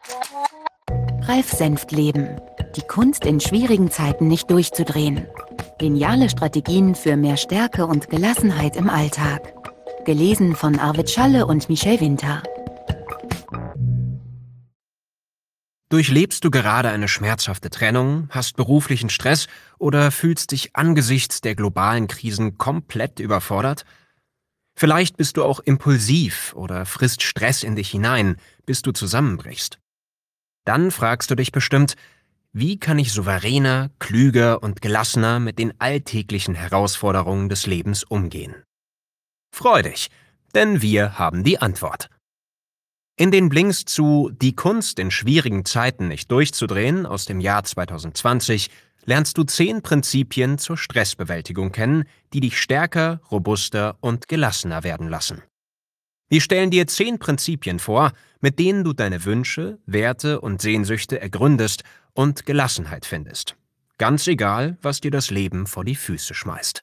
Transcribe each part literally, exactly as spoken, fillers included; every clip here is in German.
Ralf Senftleben. Die Kunst, in schwierigen Zeiten nicht durchzudrehen. Geniale Strategien für mehr Stärke und Gelassenheit im Alltag. Gelesen von Arvid Schalle und Michel Winter. Durchlebst du gerade eine schmerzhafte Trennung, hast beruflichen Stress oder fühlst dich angesichts der globalen Krisen komplett überfordert? Vielleicht bist du auch impulsiv oder frisst Stress in dich hinein, bis du zusammenbrichst. Dann fragst du dich bestimmt, wie kann ich souveräner, klüger und gelassener mit den alltäglichen Herausforderungen des Lebens umgehen? Freu dich, denn wir haben die Antwort. In den Blinks zu Die Kunst, in schwierigen Zeiten nicht durchzudrehen aus dem Jahr zwanzig zwanzig lernst du zehn Prinzipien zur Stressbewältigung kennen, die dich stärker, robuster und gelassener werden lassen. Wir stellen dir zehn Prinzipien vor, mit denen du deine Wünsche, Werte und Sehnsüchte ergründest und Gelassenheit findest. Ganz egal, was dir das Leben vor die Füße schmeißt.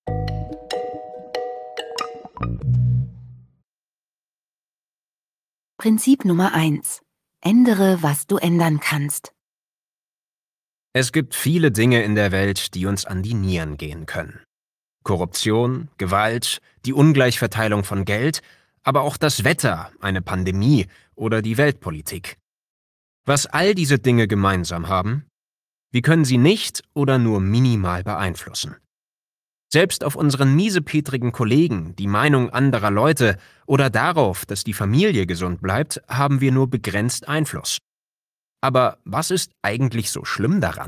Prinzip Nummer eins. Ändere, was du ändern kannst. Es gibt viele Dinge in der Welt, die uns an die Nieren gehen können. Korruption, Gewalt, die Ungleichverteilung von Geld, aber auch das Wetter, eine Pandemie oder die Weltpolitik. Was all diese Dinge gemeinsam haben? Wir können sie nicht oder nur minimal beeinflussen. Selbst auf unseren miesepetrigen Kollegen, die Meinung anderer Leute oder darauf, dass die Familie gesund bleibt, haben wir nur begrenzt Einfluss. Aber was ist eigentlich so schlimm daran?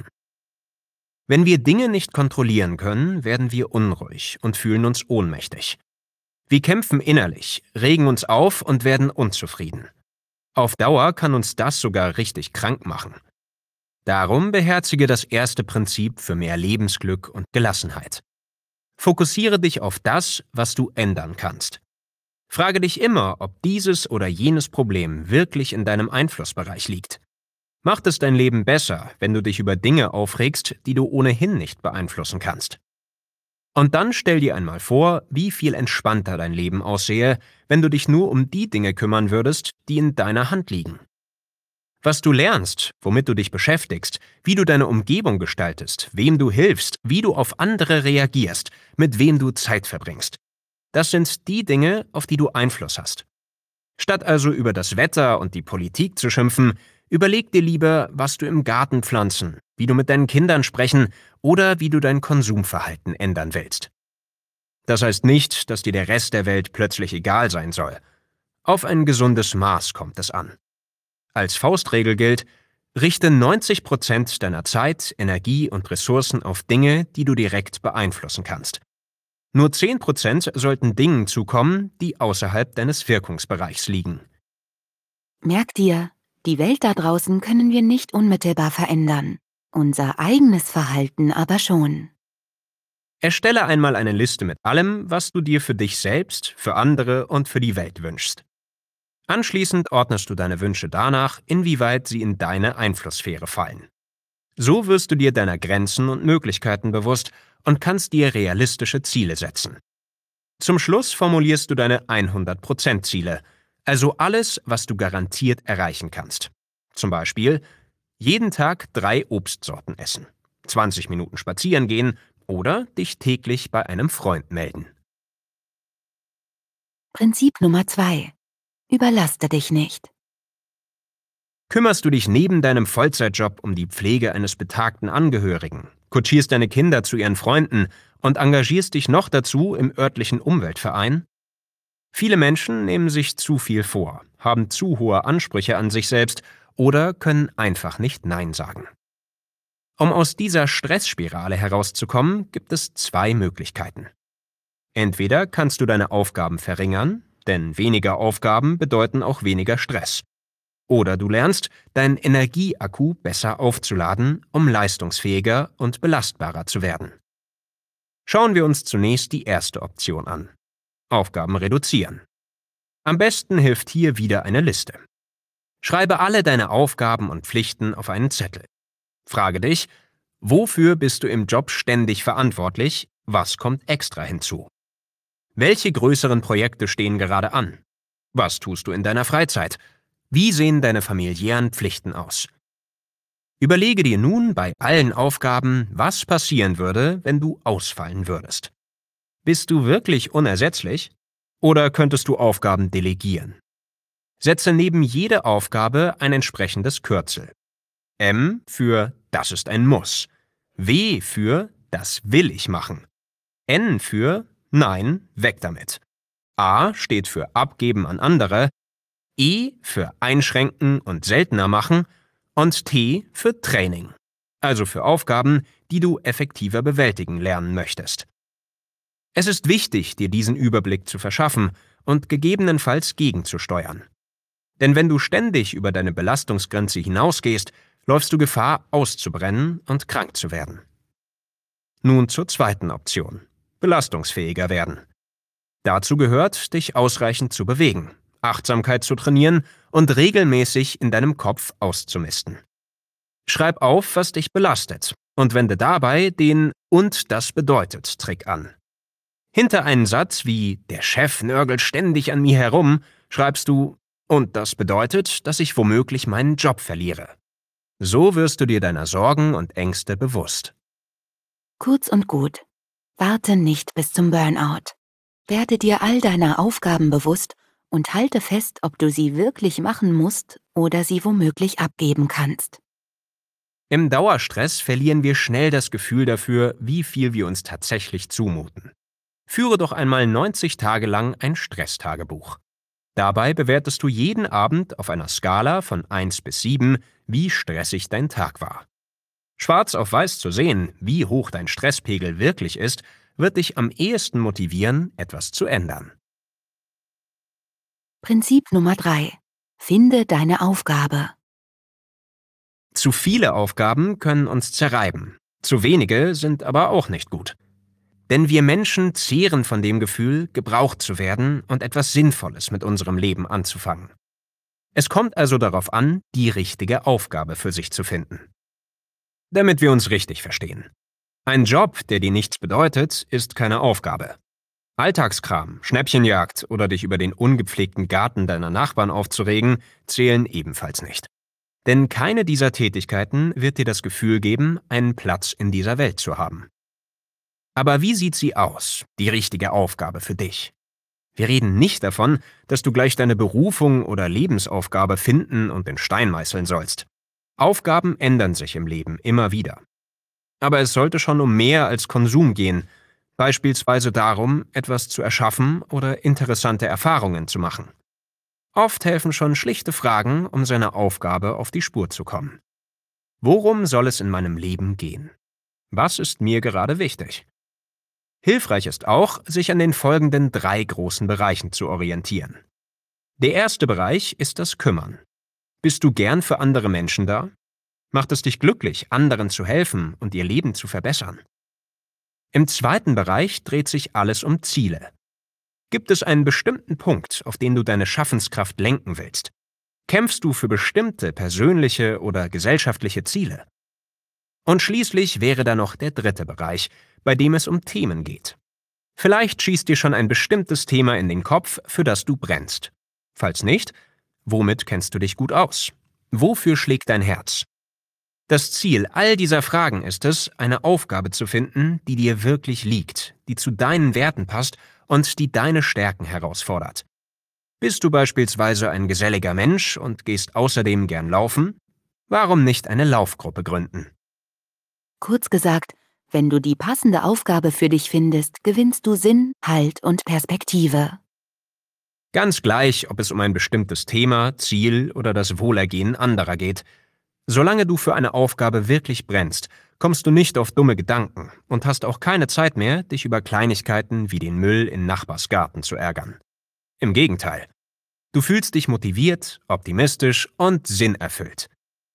Wenn wir Dinge nicht kontrollieren können, werden wir unruhig und fühlen uns ohnmächtig. Wir kämpfen innerlich, regen uns auf und werden unzufrieden. Auf Dauer kann uns das sogar richtig krank machen. Darum beherzige das erste Prinzip für mehr Lebensglück und Gelassenheit. Fokussiere dich auf das, was du ändern kannst. Frage dich immer, ob dieses oder jenes Problem wirklich in deinem Einflussbereich liegt. Macht es dein Leben besser, wenn du dich über Dinge aufregst, die du ohnehin nicht beeinflussen kannst? Und dann stell dir einmal vor, wie viel entspannter dein Leben aussähe, wenn du dich nur um die Dinge kümmern würdest, die in deiner Hand liegen. Was du lernst, womit du dich beschäftigst, wie du deine Umgebung gestaltest, wem du hilfst, wie du auf andere reagierst, mit wem du Zeit verbringst. Das sind die Dinge, auf die du Einfluss hast. Statt also über das Wetter und die Politik zu schimpfen, überleg dir lieber, was du im Garten pflanzen, wie du mit deinen Kindern sprechen oder wie du dein Konsumverhalten ändern willst. Das heißt nicht, dass dir der Rest der Welt plötzlich egal sein soll. Auf ein gesundes Maß kommt es an. Als Faustregel gilt, richte neunzig Prozent deiner Zeit, Energie und Ressourcen auf Dinge, die du direkt beeinflussen kannst. Nur zehn Prozent sollten Dingen zukommen, die außerhalb deines Wirkungsbereichs liegen. Merk dir, die Welt da draußen können wir nicht unmittelbar verändern. Unser eigenes Verhalten aber schon. Erstelle einmal eine Liste mit allem, was du dir für dich selbst, für andere und für die Welt wünschst. Anschließend ordnest du deine Wünsche danach, inwieweit sie in deine Einflusssphäre fallen. So wirst du dir deiner Grenzen und Möglichkeiten bewusst und kannst dir realistische Ziele setzen. Zum Schluss formulierst du deine hundert Prozent Ziele, also alles, was du garantiert erreichen kannst. Zum Beispiel jeden Tag drei Obstsorten essen, zwanzig Minuten spazieren gehen oder dich täglich bei einem Freund melden. Prinzip Nummer zwei. Überlaste dich nicht. Kümmerst du dich neben deinem Vollzeitjob um die Pflege eines betagten Angehörigen, kutschierst deine Kinder zu ihren Freunden und engagierst dich noch dazu im örtlichen Umweltverein? Viele Menschen nehmen sich zu viel vor, haben zu hohe Ansprüche an sich selbst oder können einfach nicht Nein sagen. Um aus dieser Stressspirale herauszukommen, gibt es zwei Möglichkeiten. Entweder kannst du deine Aufgaben verringern, denn weniger Aufgaben bedeuten auch weniger Stress. Oder du lernst, deinen Energieakku besser aufzuladen, um leistungsfähiger und belastbarer zu werden. Schauen wir uns zunächst die erste Option an. Aufgaben reduzieren. Am besten hilft hier wieder eine Liste. Schreibe alle deine Aufgaben und Pflichten auf einen Zettel. Frage dich, wofür bist du im Job ständig verantwortlich, was kommt extra hinzu? Welche größeren Projekte stehen gerade an? Was tust du in deiner Freizeit? Wie sehen deine familiären Pflichten aus? Überlege dir nun bei allen Aufgaben, was passieren würde, wenn du ausfallen würdest. Bist du wirklich unersetzlich? Oder könntest du Aufgaben delegieren? Setze neben jede Aufgabe ein entsprechendes Kürzel. M für Das ist ein Muss. W für Das will ich machen. N für Nein, weg damit. A steht für Abgeben an andere, E für Einschränken und seltener machen und T für Training, also für Aufgaben, die du effektiver bewältigen lernen möchtest. Es ist wichtig, dir diesen Überblick zu verschaffen und gegebenenfalls gegenzusteuern. Denn wenn du ständig über deine Belastungsgrenze hinausgehst, läufst du Gefahr, auszubrennen und krank zu werden. Nun zur zweiten Option: belastungsfähiger werden. Dazu gehört, dich ausreichend zu bewegen, Achtsamkeit zu trainieren und regelmäßig in deinem Kopf auszumisten. Schreib auf, was dich belastet, und wende dabei den „Und das bedeutet“ Trick an. Hinter einen Satz wie „Der Chef nörgelt ständig an mir herum“ schreibst du „Und das bedeutet, dass ich womöglich meinen Job verliere“. So wirst du dir deiner Sorgen und Ängste bewusst. Kurz und gut. Warte nicht bis zum Burnout. Werde dir all deiner Aufgaben bewusst und halte fest, ob du sie wirklich machen musst oder sie womöglich abgeben kannst. Im Dauerstress verlieren wir schnell das Gefühl dafür, wie viel wir uns tatsächlich zumuten. Führe doch einmal neunzig Tage lang ein Stresstagebuch. Dabei bewertest du jeden Abend auf einer Skala von eins bis sieben, wie stressig dein Tag war. Schwarz auf weiß zu sehen, wie hoch dein Stresspegel wirklich ist, wird dich am ehesten motivieren, etwas zu ändern. Prinzip Nummer drei. Finde deine Aufgabe. Zu viele Aufgaben können uns zerreiben, zu wenige sind aber auch nicht gut. Denn wir Menschen zehren von dem Gefühl, gebraucht zu werden und etwas Sinnvolles mit unserem Leben anzufangen. Es kommt also darauf an, die richtige Aufgabe für sich zu finden. Damit wir uns richtig verstehen: Ein Job, der dir nichts bedeutet, ist keine Aufgabe. Alltagskram, Schnäppchenjagd oder dich über den ungepflegten Garten deiner Nachbarn aufzuregen, zählen ebenfalls nicht. Denn keine dieser Tätigkeiten wird dir das Gefühl geben, einen Platz in dieser Welt zu haben. Aber wie sieht sie aus, die richtige Aufgabe für dich? Wir reden nicht davon, dass du gleich deine Berufung oder Lebensaufgabe finden und in Stein meißeln sollst. Aufgaben ändern sich im Leben immer wieder. Aber es sollte schon um mehr als Konsum gehen, beispielsweise darum, etwas zu erschaffen oder interessante Erfahrungen zu machen. Oft helfen schon schlichte Fragen, um seiner Aufgabe auf die Spur zu kommen. Worum soll es in meinem Leben gehen? Was ist mir gerade wichtig? Hilfreich ist auch, sich an den folgenden drei großen Bereichen zu orientieren. Der erste Bereich ist das Kümmern. Bist du gern für andere Menschen da? Macht es dich glücklich, anderen zu helfen und ihr Leben zu verbessern? Im zweiten Bereich dreht sich alles um Ziele. Gibt es einen bestimmten Punkt, auf den du deine Schaffenskraft lenken willst? Kämpfst du für bestimmte persönliche oder gesellschaftliche Ziele? Und schließlich wäre da noch der dritte Bereich, bei dem es um Themen geht. Vielleicht schießt dir schon ein bestimmtes Thema in den Kopf, für das du brennst. Falls nicht, womit kennst du dich gut aus? Wofür schlägt dein Herz? Das Ziel all dieser Fragen ist es, eine Aufgabe zu finden, die dir wirklich liegt, die zu deinen Werten passt und die deine Stärken herausfordert. Bist du beispielsweise ein geselliger Mensch und gehst außerdem gern laufen? Warum nicht eine Laufgruppe gründen? Kurz gesagt, wenn du die passende Aufgabe für dich findest, gewinnst du Sinn, Halt und Perspektive. Ganz gleich, ob es um ein bestimmtes Thema, Ziel oder das Wohlergehen anderer geht. Solange du für eine Aufgabe wirklich brennst, kommst du nicht auf dumme Gedanken und hast auch keine Zeit mehr, dich über Kleinigkeiten wie den Müll in Nachbars Garten zu ärgern. Im Gegenteil, du fühlst dich motiviert, optimistisch und sinnerfüllt.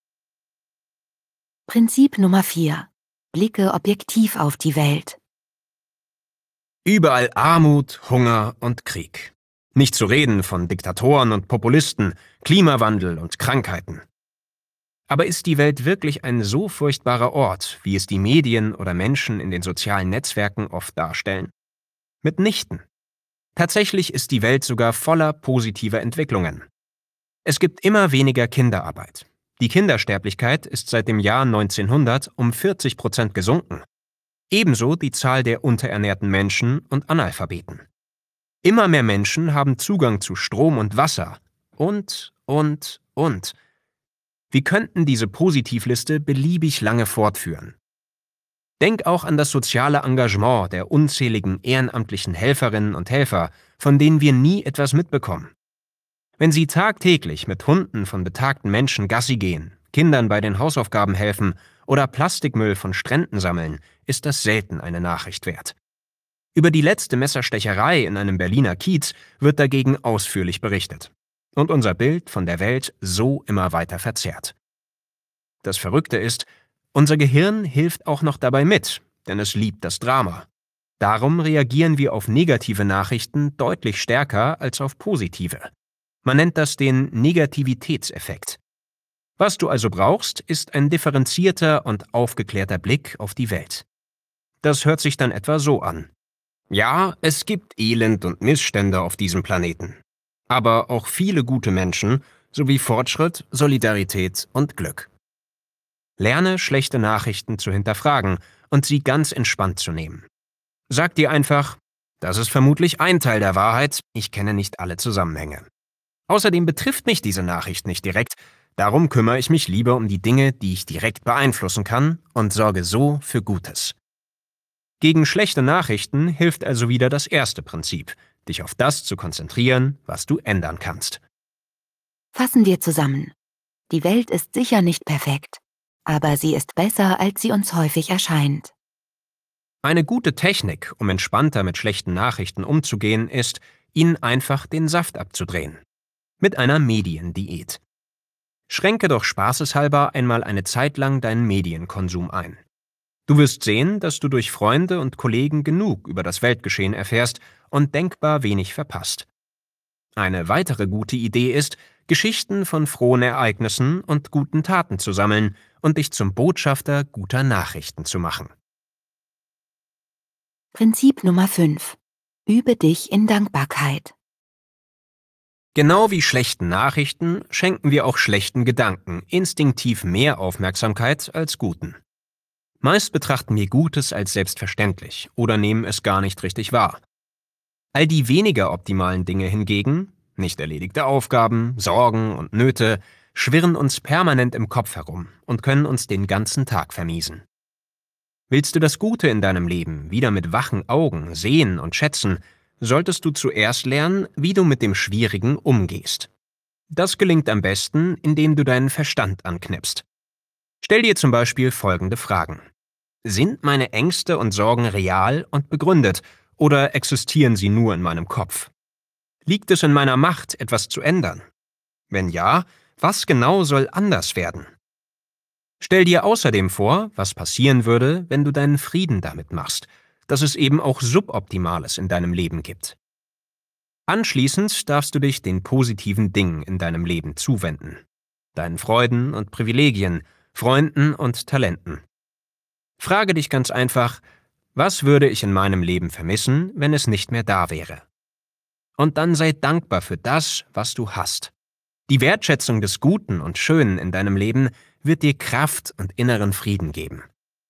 Prinzip Nummer vier. Blicke objektiv auf die Welt. Überall Armut, Hunger und Krieg. Nicht zu reden von Diktatoren und Populisten, Klimawandel und Krankheiten. Aber ist die Welt wirklich ein so furchtbarer Ort, wie es die Medien oder Menschen in den sozialen Netzwerken oft darstellen? Mitnichten. Tatsächlich ist die Welt sogar voller positiver Entwicklungen. Es gibt immer weniger Kinderarbeit. Die Kindersterblichkeit ist seit dem Jahr neunzehnhundert um vierzig Prozent gesunken. Ebenso die Zahl der unterernährten Menschen und Analphabeten. Immer mehr Menschen haben Zugang zu Strom und Wasser. Und, und, und. Wir könnten diese Positivliste beliebig lange fortführen. Denk auch an das soziale Engagement der unzähligen ehrenamtlichen Helferinnen und Helfer, von denen wir nie etwas mitbekommen. Wenn sie tagtäglich mit Hunden von betagten Menschen Gassi gehen, Kindern bei den Hausaufgaben helfen oder Plastikmüll von Stränden sammeln, ist das selten eine Nachricht wert. Über die letzte Messerstecherei in einem Berliner Kiez wird dagegen ausführlich berichtet. Und unser Bild von der Welt so immer weiter verzerrt. Das Verrückte ist, unser Gehirn hilft auch noch dabei mit, denn es liebt das Drama. Darum reagieren wir auf negative Nachrichten deutlich stärker als auf positive. Man nennt das den Negativitätseffekt. Was du also brauchst, ist ein differenzierter und aufgeklärter Blick auf die Welt. Das hört sich dann etwa so an. Ja, es gibt Elend und Missstände auf diesem Planeten. Aber auch viele gute Menschen sowie Fortschritt, Solidarität und Glück. Lerne, schlechte Nachrichten zu hinterfragen und sie ganz entspannt zu nehmen. Sag dir einfach, das ist vermutlich ein Teil der Wahrheit, ich kenne nicht alle Zusammenhänge. Außerdem betrifft mich diese Nachricht nicht direkt, darum kümmere ich mich lieber um die Dinge, die ich direkt beeinflussen kann und sorge so für Gutes. Gegen schlechte Nachrichten hilft also wieder das erste Prinzip, dich auf das zu konzentrieren, was du ändern kannst. Fassen wir zusammen. Die Welt ist sicher nicht perfekt, aber sie ist besser, als sie uns häufig erscheint. Eine gute Technik, um entspannter mit schlechten Nachrichten umzugehen, ist, ihnen einfach den Saft abzudrehen. Mit einer Mediendiät. Schränke doch spaßeshalber einmal eine Zeit lang deinen Medienkonsum ein. Du wirst sehen, dass du durch Freunde und Kollegen genug über das Weltgeschehen erfährst und denkbar wenig verpasst. Eine weitere gute Idee ist, Geschichten von frohen Ereignissen und guten Taten zu sammeln und dich zum Botschafter guter Nachrichten zu machen. Prinzip Nummer fünf. Übe dich in Dankbarkeit. Genau wie schlechten Nachrichten schenken wir auch schlechten Gedanken instinktiv mehr Aufmerksamkeit als guten. Meist betrachten wir Gutes als selbstverständlich oder nehmen es gar nicht richtig wahr. All die weniger optimalen Dinge hingegen, nicht erledigte Aufgaben, Sorgen und Nöte, schwirren uns permanent im Kopf herum und können uns den ganzen Tag vermiesen. Willst du das Gute in deinem Leben wieder mit wachen Augen sehen und schätzen, solltest du zuerst lernen, wie du mit dem Schwierigen umgehst. Das gelingt am besten, indem du deinen Verstand anknipst. Stell dir zum Beispiel folgende Fragen. Sind meine Ängste und Sorgen real und begründet oder existieren sie nur in meinem Kopf? Liegt es in meiner Macht, etwas zu ändern? Wenn ja, was genau soll anders werden? Stell dir außerdem vor, was passieren würde, wenn du deinen Frieden damit machst, dass es eben auch Suboptimales in deinem Leben gibt. Anschließend darfst du dich den positiven Dingen in deinem Leben zuwenden. Deinen Freuden und Privilegien, Freunden und Talenten. Frage dich ganz einfach, was würde ich in meinem Leben vermissen, wenn es nicht mehr da wäre? Und dann sei dankbar für das, was du hast. Die Wertschätzung des Guten und Schönen in deinem Leben wird dir Kraft und inneren Frieden geben.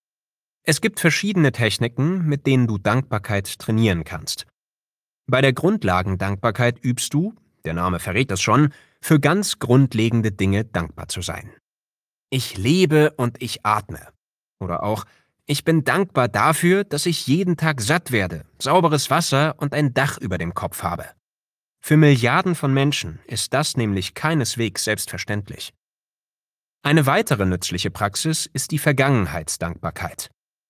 Es gibt verschiedene Techniken, mit denen du Dankbarkeit trainieren kannst. Bei der Grundlagendankbarkeit übst du, der Name verrät es schon, für ganz grundlegende Dinge dankbar zu sein. Ich lebe und ich atme. Oder auch, ich bin dankbar dafür, dass ich jeden Tag satt werde, sauberes Wasser und ein Dach über dem Kopf habe. Für Milliarden von Menschen ist das nämlich keineswegs selbstverständlich. Eine weitere nützliche Praxis ist die Vergangenheitsdankbarkeit.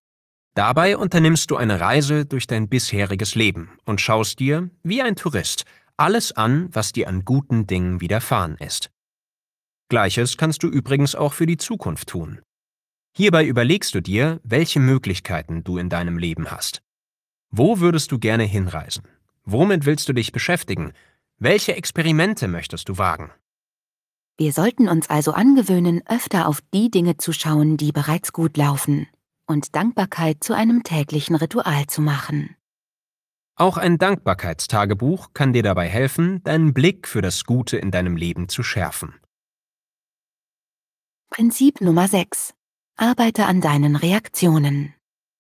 Dabei unternimmst du eine Reise durch dein bisheriges Leben und schaust dir, wie ein Tourist, alles an, was dir an guten Dingen widerfahren ist. Gleiches kannst du übrigens auch für die Zukunft tun. Hierbei überlegst du dir, welche Möglichkeiten du in deinem Leben hast. Wo würdest du gerne hinreisen? Womit willst du dich beschäftigen? Welche Experimente möchtest du wagen? Wir sollten uns also angewöhnen, öfter auf die Dinge zu schauen, die bereits gut laufen, und Dankbarkeit zu einem täglichen Ritual zu machen. Auch ein Dankbarkeitstagebuch kann dir dabei helfen, deinen Blick für das Gute in deinem Leben zu schärfen. Prinzip Nummer sechs. Arbeite an deinen Reaktionen.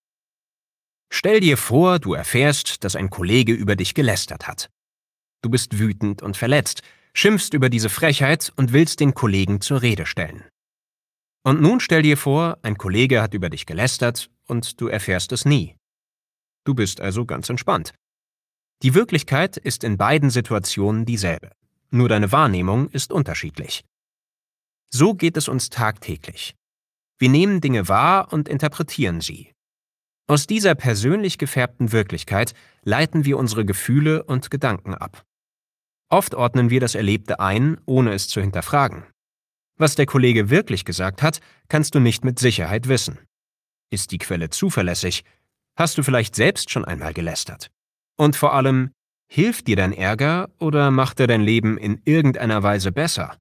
Stell dir vor, du erfährst, dass ein Kollege über dich gelästert hat. Du bist wütend und verletzt, schimpfst über diese Frechheit und willst den Kollegen zur Rede stellen. Und nun stell dir vor, ein Kollege hat über dich gelästert und du erfährst es nie. Du bist also ganz entspannt. Die Wirklichkeit ist in beiden Situationen dieselbe, nur deine Wahrnehmung ist unterschiedlich. So geht es uns tagtäglich. Wir nehmen Dinge wahr und interpretieren sie. Aus dieser persönlich gefärbten Wirklichkeit leiten wir unsere Gefühle und Gedanken ab. Oft ordnen wir das Erlebte ein, ohne es zu hinterfragen. Was der Kollege wirklich gesagt hat, kannst du nicht mit Sicherheit wissen. Ist die Quelle zuverlässig? Hast du vielleicht selbst schon einmal gelästert? Und vor allem, hilft dir dein Ärger oder macht er dein Leben in irgendeiner Weise besser?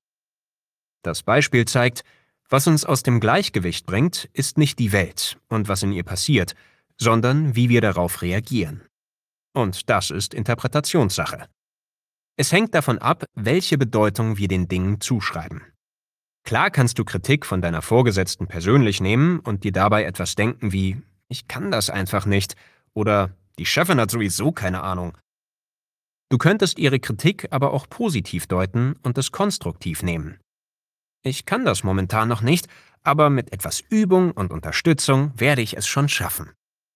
Das Beispiel zeigt, was uns aus dem Gleichgewicht bringt, ist nicht die Welt und was in ihr passiert, sondern wie wir darauf reagieren. Und das ist Interpretationssache. Es hängt davon ab, welche Bedeutung wir den Dingen zuschreiben. Klar kannst du Kritik von deiner Vorgesetzten persönlich nehmen und dir dabei etwas denken wie „Ich kann das einfach nicht“ oder „Die Chefin hat sowieso keine Ahnung“. Du könntest ihre Kritik aber auch positiv deuten und es konstruktiv nehmen. „Ich kann das momentan noch nicht, aber mit etwas Übung und Unterstützung werde ich es schon schaffen.“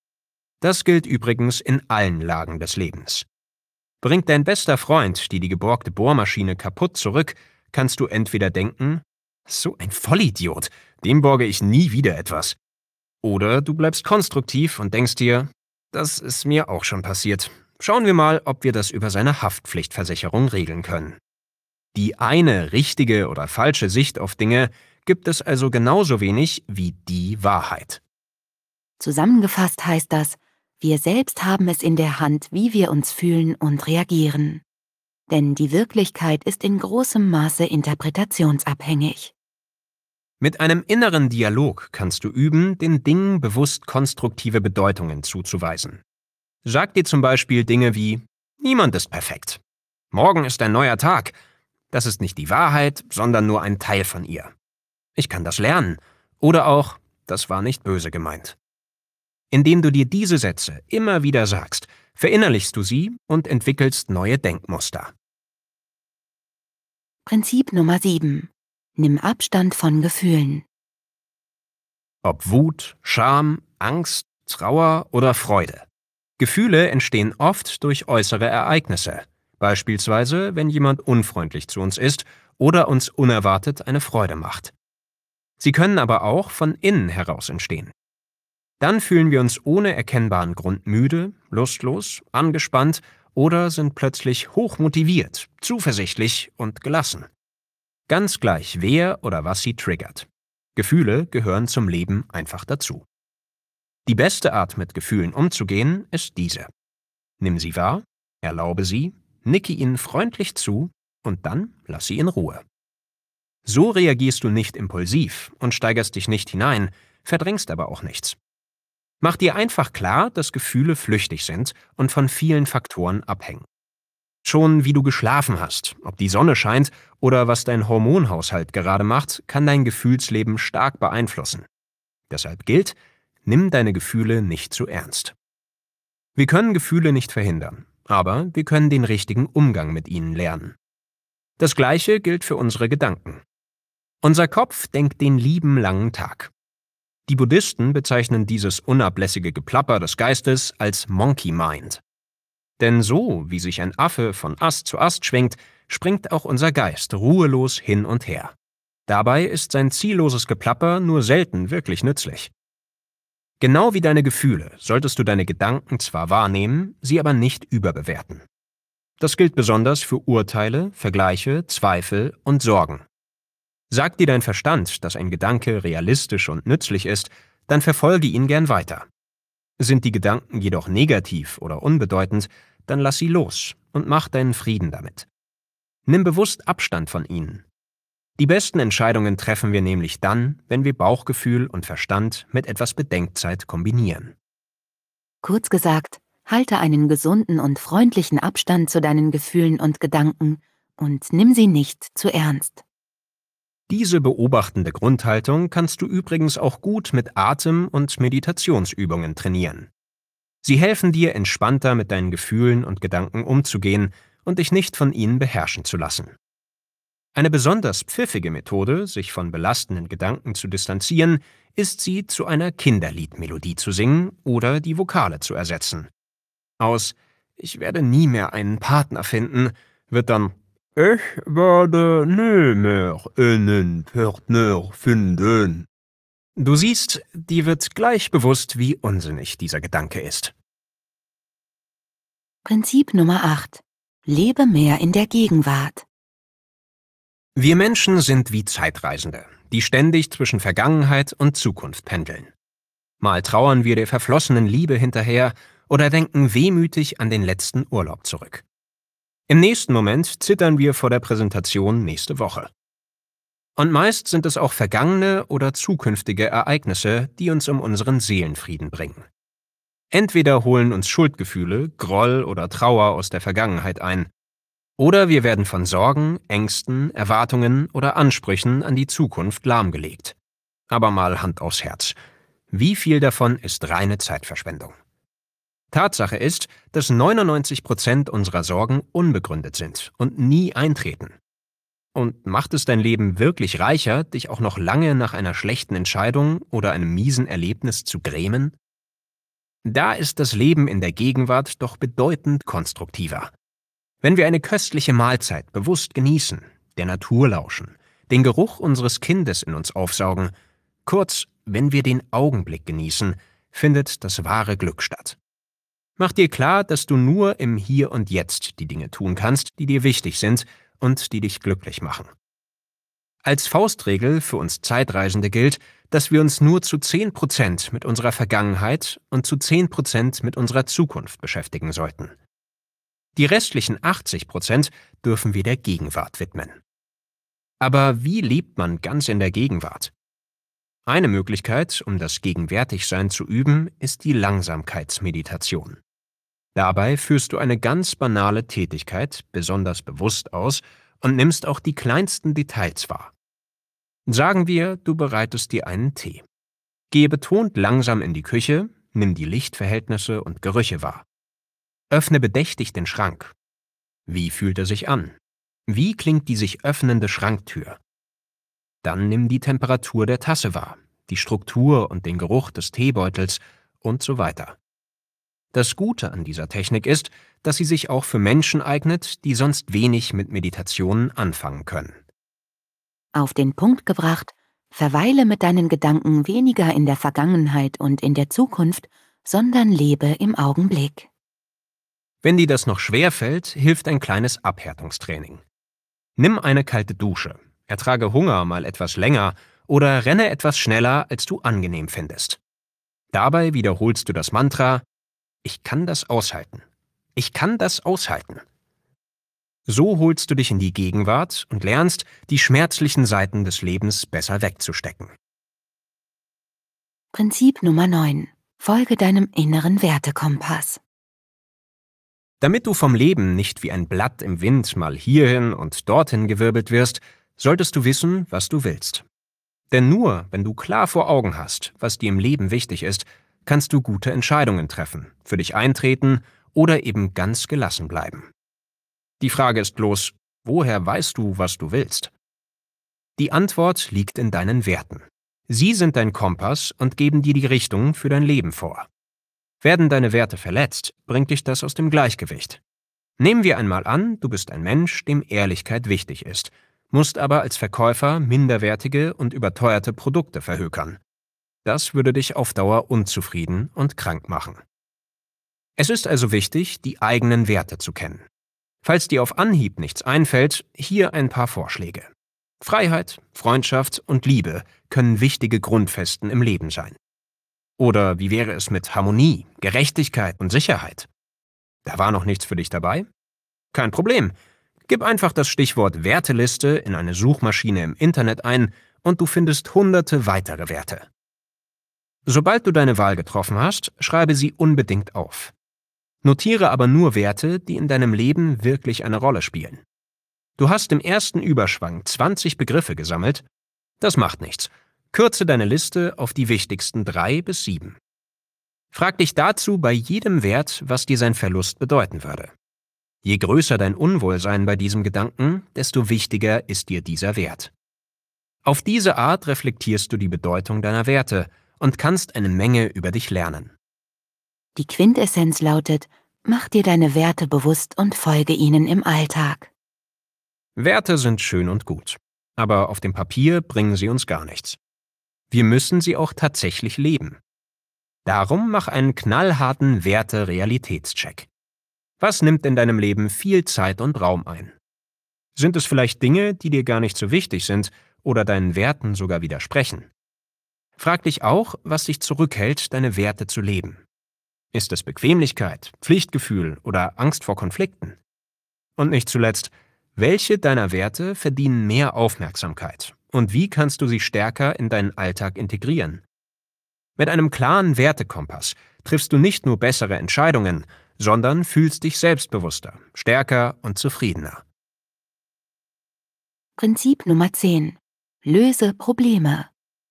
Das gilt übrigens in allen Lagen des Lebens. Bringt dein bester Freund dir die geborgte Bohrmaschine kaputt zurück, kannst du entweder denken, „So ein Vollidiot, dem borge ich nie wieder etwas“. Oder du bleibst konstruktiv und denkst dir, „Das ist mir auch schon passiert. Schauen wir mal, ob wir das über seine Haftpflichtversicherung regeln können.“ Die eine richtige oder falsche Sicht auf Dinge gibt es also genauso wenig wie die Wahrheit. Zusammengefasst heißt das, wir selbst haben es in der Hand, wie wir uns fühlen und reagieren. Denn die Wirklichkeit ist in großem Maße interpretationsabhängig. Mit einem inneren Dialog kannst du üben, den Dingen bewusst konstruktive Bedeutungen zuzuweisen. Sag dir zum Beispiel Dinge wie „Niemand ist perfekt. Morgen ist ein neuer Tag. Das ist nicht die Wahrheit, sondern nur ein Teil von ihr. Ich kann das lernen.“ Oder auch „Das war nicht böse gemeint.“ Indem du dir diese Sätze immer wieder sagst, verinnerlichst du sie und entwickelst neue Denkmuster. Prinzip Nummer sieben. Nimm Abstand von Gefühlen. Ob Wut, Scham, Angst, Trauer oder Freude. Gefühle entstehen oft durch äußere Ereignisse, beispielsweise wenn jemand unfreundlich zu uns ist oder uns unerwartet eine Freude macht. Sie können aber auch von innen heraus entstehen. Dann fühlen wir uns ohne erkennbaren Grund müde, lustlos, angespannt oder sind plötzlich hochmotiviert, zuversichtlich und gelassen. Ganz gleich, wer oder was sie triggert. Gefühle gehören zum Leben einfach dazu. Die beste Art, mit Gefühlen umzugehen, ist diese. Nimm sie wahr, erlaube sie, nicke ihnen freundlich zu und dann lass sie in Ruhe. So reagierst du nicht impulsiv und steigerst dich nicht hinein, verdrängst aber auch nichts. Mach dir einfach klar, dass Gefühle flüchtig sind und von vielen Faktoren abhängen. Schon wie du geschlafen hast, ob die Sonne scheint oder was dein Hormonhaushalt gerade macht, kann dein Gefühlsleben stark beeinflussen. Deshalb gilt, nimm deine Gefühle nicht zu ernst. Wir können Gefühle nicht verhindern, aber wir können den richtigen Umgang mit ihnen lernen. Das Gleiche gilt für unsere Gedanken. Unser Kopf denkt den lieben langen Tag. Die Buddhisten bezeichnen dieses unablässige Geplapper des Geistes als Monkey Mind. Denn so, wie sich ein Affe von Ast zu Ast schwingt, springt auch unser Geist ruhelos hin und her. Dabei ist sein zielloses Geplapper nur selten wirklich nützlich. Genau wie deine Gefühle solltest du deine Gedanken zwar wahrnehmen, sie aber nicht überbewerten. Das gilt besonders für Urteile, Vergleiche, Zweifel und Sorgen. Sagt dir dein Verstand, dass ein Gedanke realistisch und nützlich ist, dann verfolge ihn gern weiter. Sind die Gedanken jedoch negativ oder unbedeutend, dann lass sie los und mach deinen Frieden damit. Nimm bewusst Abstand von ihnen. Die besten Entscheidungen treffen wir nämlich dann, wenn wir Bauchgefühl und Verstand mit etwas Bedenkzeit kombinieren. Kurz gesagt, Halte einen gesunden und freundlichen Abstand zu deinen Gefühlen und Gedanken und nimm sie nicht zu ernst. Diese beobachtende Grundhaltung kannst du übrigens auch gut mit Atem- und Meditationsübungen trainieren. Sie helfen dir, entspannter mit deinen Gefühlen und Gedanken umzugehen und dich nicht von ihnen beherrschen zu lassen. Eine besonders pfiffige Methode, sich von belastenden Gedanken zu distanzieren, ist, sie zu einer Kinderliedmelodie zu singen oder die Vokale zu ersetzen. Aus „Ich werde nie mehr einen Partner finden“ wird dann „Ich werde nie mehr einen Partner finden“. Du siehst, dir wird gleich bewusst, wie unsinnig dieser Gedanke ist. Prinzip Nummer acht. Lebe mehr in der Gegenwart. Wir Menschen sind wie Zeitreisende, die ständig zwischen Vergangenheit und Zukunft pendeln. Mal trauern wir der verflossenen Liebe hinterher oder denken wehmütig an den letzten Urlaub zurück. Im nächsten Moment zittern wir vor der Präsentation nächste Woche. Und meist sind es auch vergangene oder zukünftige Ereignisse, die uns um unseren Seelenfrieden bringen. Entweder holen uns Schuldgefühle, Groll oder Trauer aus der Vergangenheit ein, oder wir werden von Sorgen, Ängsten, Erwartungen oder Ansprüchen an die Zukunft lahmgelegt. Aber mal Hand aufs Herz. Wie viel davon ist reine Zeitverschwendung? Tatsache ist, dass neunundneunzig Prozent unserer Sorgen unbegründet sind und nie eintreten. Und macht es dein Leben wirklich reicher, dich auch noch lange nach einer schlechten Entscheidung oder einem miesen Erlebnis zu grämen? Da ist das Leben in der Gegenwart doch bedeutend konstruktiver. Wenn wir eine köstliche Mahlzeit bewusst genießen, der Natur lauschen, den Geruch unseres Kindes in uns aufsaugen, kurz, wenn wir den Augenblick genießen, findet das wahre Glück statt. Mach dir klar, dass du nur im Hier und Jetzt die Dinge tun kannst, die dir wichtig sind und die dich glücklich machen. Als Faustregel für uns Zeitreisende gilt, dass wir uns nur zu zehn Prozent mit unserer Vergangenheit und zu zehn Prozent mit unserer Zukunft beschäftigen sollten. Die restlichen achtzig Prozent dürfen wir der Gegenwart widmen. Aber wie lebt man ganz in der Gegenwart? Eine Möglichkeit, um das Gegenwärtigsein zu üben, ist die Langsamkeitsmeditation. Dabei führst du eine ganz banale Tätigkeit besonders bewusst aus und nimmst auch die kleinsten Details wahr. Sagen wir, du bereitest dir einen Tee. Gehe betont langsam in die Küche, nimm die Lichtverhältnisse und Gerüche wahr. Öffne bedächtig den Schrank. Wie fühlt er sich an? Wie klingt die sich öffnende Schranktür? Dann nimm die Temperatur der Tasse wahr, die Struktur und den Geruch des Teebeutels und so weiter. Das Gute an dieser Technik ist, dass sie sich auch für Menschen eignet, die sonst wenig mit Meditationen anfangen können. Auf den Punkt gebracht, verweile mit deinen Gedanken weniger in der Vergangenheit und in der Zukunft, sondern lebe im Augenblick. Wenn dir das noch schwerfällt, hilft ein kleines Abhärtungstraining. Nimm eine kalte Dusche, ertrage Hunger mal etwas länger oder renne etwas schneller, als du angenehm findest. Dabei wiederholst du das Mantra: Ich kann das aushalten. Ich kann das aushalten. So holst du dich in die Gegenwart und lernst, die schmerzlichen Seiten des Lebens besser wegzustecken. Prinzip Nummer neun. Folge deinem inneren Wertekompass. Damit du vom Leben nicht wie ein Blatt im Wind mal hierhin und dorthin gewirbelt wirst, solltest du wissen, was du willst. Denn nur, wenn du klar vor Augen hast, was dir im Leben wichtig ist, kannst du gute Entscheidungen treffen, für dich eintreten oder eben ganz gelassen bleiben. Die Frage ist bloß, woher weißt du, was du willst? Die Antwort liegt in deinen Werten. Sie sind dein Kompass und geben dir die Richtung für dein Leben vor. Werden deine Werte verletzt, bringt dich das aus dem Gleichgewicht. Nehmen wir einmal an, du bist ein Mensch, dem Ehrlichkeit wichtig ist, musst aber als Verkäufer minderwertige und überteuerte Produkte verhökern. Das würde dich auf Dauer unzufrieden und krank machen. Es ist also wichtig, die eigenen Werte zu kennen. Falls dir auf Anhieb nichts einfällt, hier ein paar Vorschläge. Freiheit, Freundschaft und Liebe können wichtige Grundfesten im Leben sein. Oder wie wäre es mit Harmonie, Gerechtigkeit und Sicherheit? Da war noch nichts für dich dabei? Kein Problem. Gib einfach das Stichwort Werteliste in eine Suchmaschine im Internet ein und du findest hunderte weitere Werte. Sobald du deine Wahl getroffen hast, schreibe sie unbedingt auf. Notiere aber nur Werte, die in deinem Leben wirklich eine Rolle spielen. Du hast im ersten Überschwang zwanzig Begriffe gesammelt. Das macht nichts. Kürze deine Liste auf die wichtigsten drei bis sieben. Frag dich dazu bei jedem Wert, was dir sein Verlust bedeuten würde. Je größer dein Unwohlsein bei diesem Gedanken, desto wichtiger ist dir dieser Wert. Auf diese Art reflektierst du die Bedeutung deiner Werte und kannst eine Menge über dich lernen. Die Quintessenz lautet: Mach dir deine Werte bewusst und folge ihnen im Alltag. Werte sind schön und gut, aber auf dem Papier bringen sie uns gar nichts. Wir müssen sie auch tatsächlich leben. Darum mach einen knallharten Werte-Realitätscheck. Was nimmt in deinem Leben viel Zeit und Raum ein? Sind es vielleicht Dinge, die dir gar nicht so wichtig sind oder deinen Werten sogar widersprechen? Frag dich auch, was dich zurückhält, deine Werte zu leben. Ist es Bequemlichkeit, Pflichtgefühl oder Angst vor Konflikten? Und nicht zuletzt, welche deiner Werte verdienen mehr Aufmerksamkeit und wie kannst du sie stärker in deinen Alltag integrieren? Mit einem klaren Wertekompass triffst du nicht nur bessere Entscheidungen, sondern fühlst dich selbstbewusster, stärker und zufriedener. Prinzip Nummer zehn. Löse Probleme.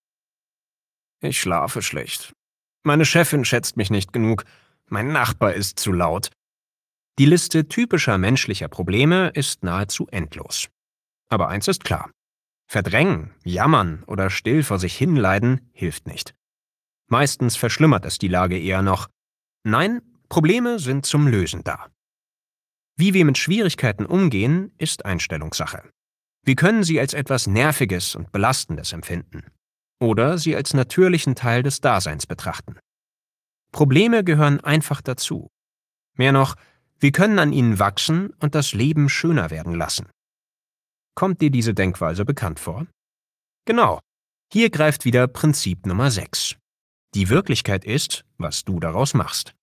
Ich schlafe schlecht. Meine Chefin schätzt mich nicht genug. Mein Nachbar ist zu laut. Die Liste typischer menschlicher Probleme ist nahezu endlos. Aber eins ist klar: Verdrängen, jammern oder still vor sich hinleiden hilft nicht. Meistens verschlimmert es die Lage eher noch. Nein, Probleme sind zum Lösen da. Wie wir mit Schwierigkeiten umgehen, ist Einstellungssache. Wir können sie als etwas Nerviges und Belastendes empfinden. Oder sie als natürlichen Teil des Daseins betrachten. Probleme gehören einfach dazu. Mehr noch, wir können an ihnen wachsen und das Leben schöner werden lassen. Kommt dir diese Denkweise bekannt vor? Genau, hier greift wieder Prinzip Nummer sechs. Die Wirklichkeit ist, was du daraus machst.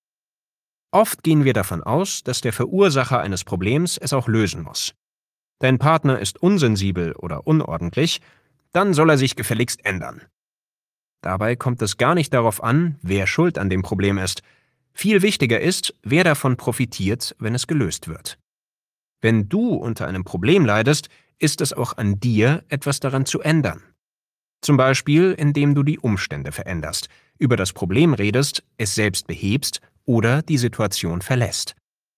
Oft gehen wir davon aus, dass der Verursacher eines Problems es auch lösen muss. Dein Partner ist unsensibel oder unordentlich, dann soll er sich gefälligst ändern. Dabei kommt es gar nicht darauf an, wer schuld an dem Problem ist. Viel wichtiger ist, wer davon profitiert, wenn es gelöst wird. Wenn du unter einem Problem leidest, ist es auch an dir, etwas daran zu ändern. Zum Beispiel, indem du die Umstände veränderst, über das Problem redest, es selbst behebst oder die Situation verlässt.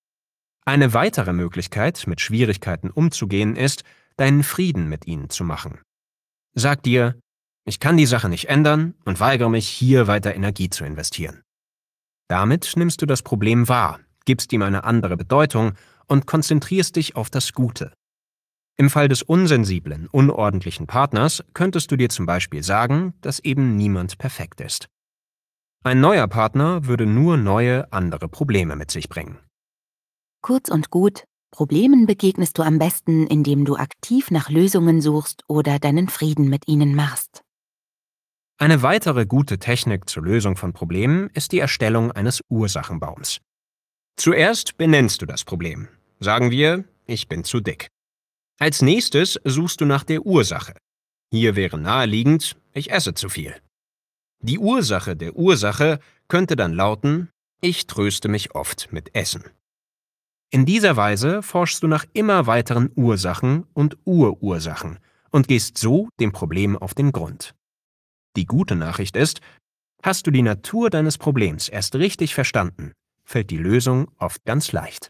Eine weitere Möglichkeit, mit Schwierigkeiten umzugehen, ist, deinen Frieden mit ihnen zu machen. Sag dir: Ich kann die Sache nicht ändern und weigere mich, hier weiter Energie zu investieren. Damit nimmst du das Problem wahr, gibst ihm eine andere Bedeutung und konzentrierst dich auf das Gute. Im Fall des unsensiblen, unordentlichen Partners könntest du dir zum Beispiel sagen, dass eben niemand perfekt ist. Ein neuer Partner würde nur neue, andere Probleme mit sich bringen. Kurz und gut: Problemen begegnest du am besten, indem du aktiv nach Lösungen suchst oder deinen Frieden mit ihnen machst. Eine weitere gute Technik zur Lösung von Problemen ist die Erstellung eines Ursachenbaums. Zuerst benennst du das Problem. Sagen wir: Ich bin zu dick. Als nächstes suchst du nach der Ursache. Hier wäre naheliegend: Ich esse zu viel. Die Ursache der Ursache könnte dann lauten: Ich tröste mich oft mit Essen. In dieser Weise forschst du nach immer weiteren Ursachen und Urursachen und gehst so dem Problem auf den Grund. Die gute Nachricht ist: Hast du die Natur deines Problems erst richtig verstanden, fällt die Lösung oft ganz leicht.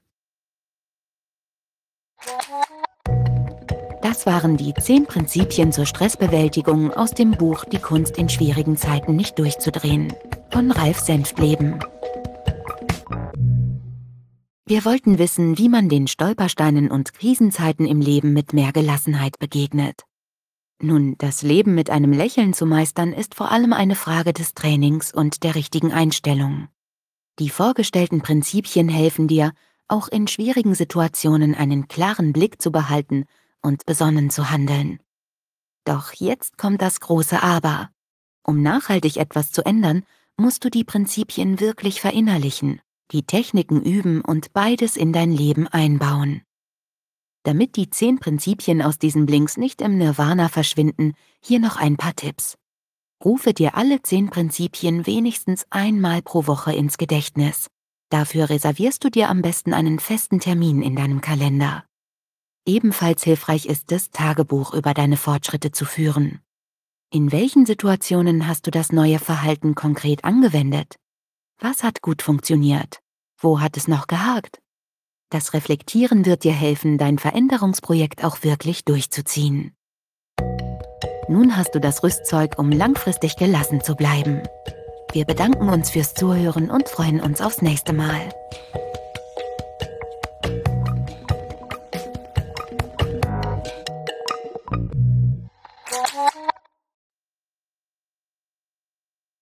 Das waren die zehn Prinzipien zur Stressbewältigung aus dem Buch Die Kunst in schwierigen Zeiten nicht durchzudrehen von Ralf Senftleben. Wir wollten wissen, wie man den Stolpersteinen und Krisenzeiten im Leben mit mehr Gelassenheit begegnet. Nun, das Leben mit einem Lächeln zu meistern, ist vor allem eine Frage des Trainings und der richtigen Einstellung. Die vorgestellten Prinzipien helfen dir, auch in schwierigen Situationen einen klaren Blick zu behalten und besonnen zu handeln. Doch jetzt kommt das große Aber. Um nachhaltig etwas zu ändern, musst du die Prinzipien wirklich verinnerlichen, die Techniken üben und beides in dein Leben einbauen. Damit die zehn Prinzipien aus diesen Blinks nicht im Nirvana verschwinden, hier noch ein paar Tipps. Rufe dir alle zehn Prinzipien wenigstens einmal pro Woche ins Gedächtnis. Dafür reservierst du dir am besten einen festen Termin in deinem Kalender. Ebenfalls hilfreich ist es, Tagebuch über deine Fortschritte zu führen. In welchen Situationen hast du das neue Verhalten konkret angewendet? Was hat gut funktioniert? Wo hat es noch gehakt? Das Reflektieren wird dir helfen, dein Veränderungsprojekt auch wirklich durchzuziehen. Nun hast du das Rüstzeug, um langfristig gelassen zu bleiben. Wir bedanken uns fürs Zuhören und freuen uns aufs nächste Mal.